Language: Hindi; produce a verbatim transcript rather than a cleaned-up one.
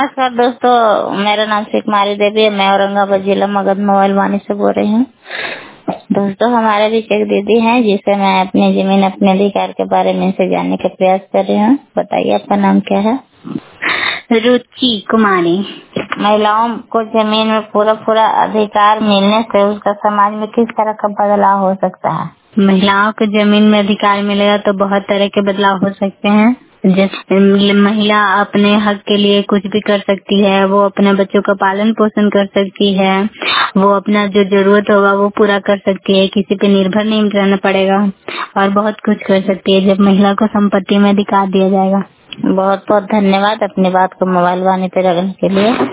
नमस्कार दोस्तों, मेरा नाम श्री कुमारी देवी है। मैं औरंगाबाद जिला मगध मोबाइल वाणी से बोल रही हूँ। दोस्तों, हमारे बीच एक दीदी हैं जिसे मैं अपनी जमीन अपने अधिकार के बारे में से जानने का प्रयास कर रही हूँ। बताइए, आपका नाम क्या है? रुचि कुमारी। महिलाओं को जमीन में पूरा पूरा अधिकार मिलने से उसका समाज में किस तरह का बदलाव हो सकता है? महिलाओं को जमीन में अधिकार मिलेगा तो बहुत तरह के बदलाव हो सकते हैं। जैसे महिला अपने हक के लिए कुछ भी कर सकती है, वो अपने बच्चों का पालन पोषण कर सकती है, वो अपना जो जरूरत होगा वो पूरा कर सकती है, किसी पे निर्भर नहीं रहना पड़ेगा और बहुत कुछ कर सकती है जब महिला को संपत्ति में अधिकार दिया जाएगा। बहुत बहुत धन्यवाद अपनी बात को मोबाइल वाणी पे रखने के लिए।